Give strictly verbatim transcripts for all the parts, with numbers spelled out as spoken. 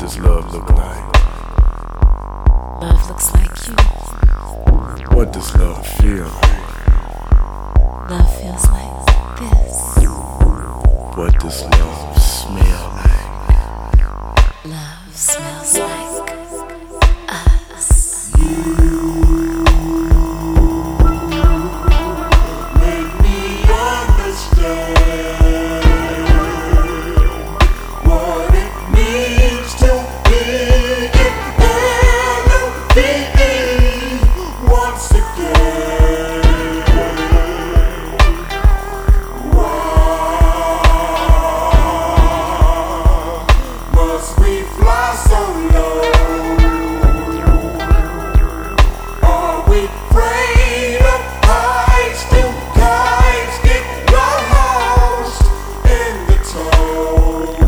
does love look like? Love looks like you. What does love feel like? Love feels like this. What does love smell like? Love smells like us. Make me understand what it means to be an L V once again. Why must we fly so low? Are we afraid of heights? Do kites get lost in the toe?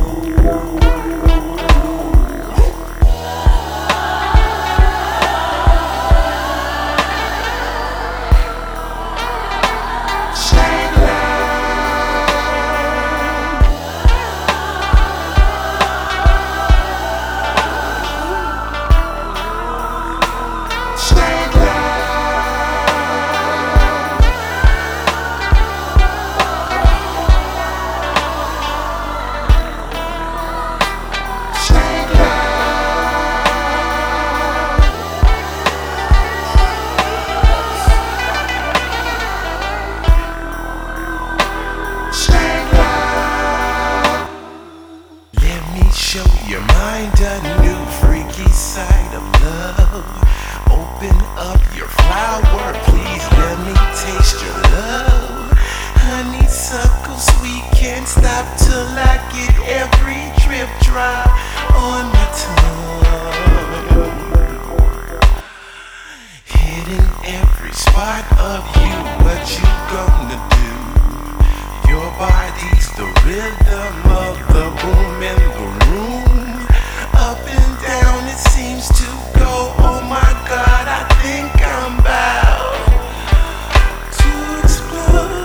Let me show your mind a new freaky side of love. Open up your flower, please let me taste your love. Honeysuckle sweet, can't stop till I get every drip drop on my tongue. Hidden every spot of you, what you gonna do? Your body's the rhythm of the boom in the room. Up and down it seems to go. Oh my God, I think I'm about to explode.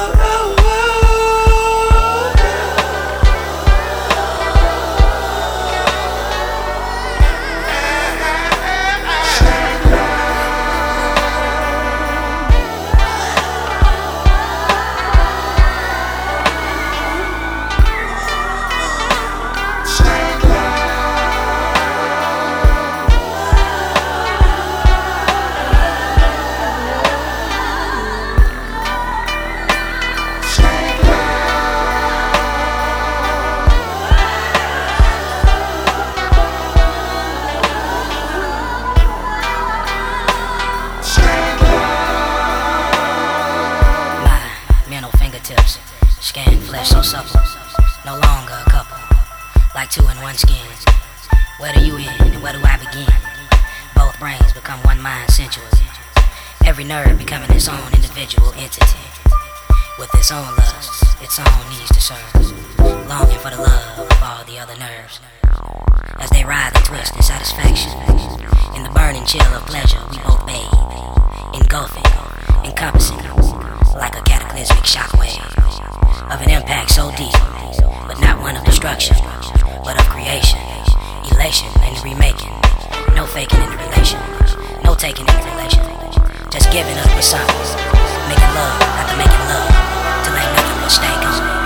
My mental fingertips scan flesh so supple, no longer a couple, like two in one skin. Where do you end and where do I begin? Both brains become one mind sensually, every nerve becoming its own individual entity, with its own lusts, its own needs to serve, longing for the love of all the other nerves. As they writhe and twist in satisfaction, in the burning chill of pleasure we both bathe, engulfing, encompassing, like a cataclysmic shockwave of an impact so deep, but not one of destruction, but of creation, elation in the remaking, no faking in the relation, no taking in the relation, just giving up with something, making love after making love, till ain't nothing but stank on me.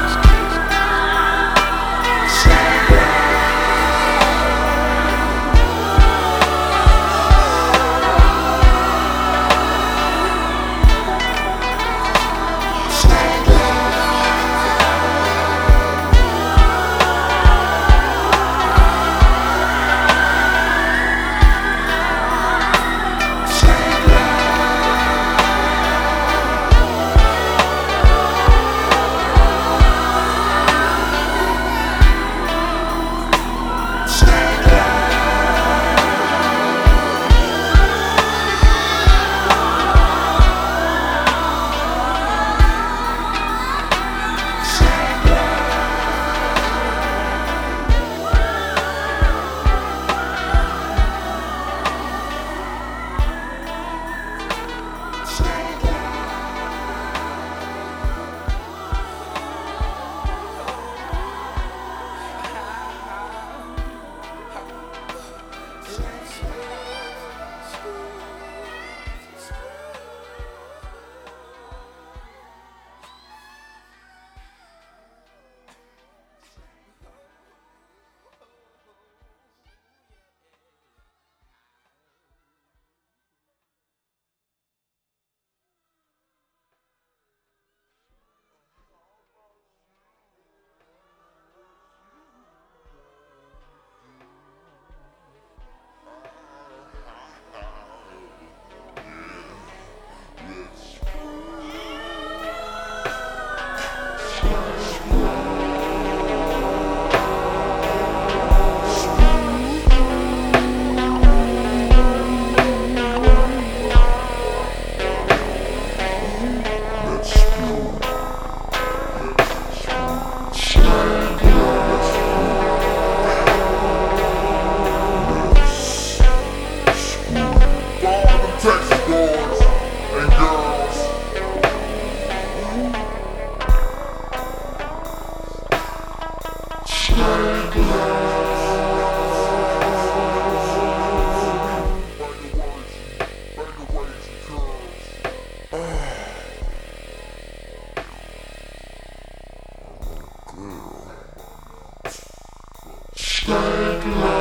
Stank love.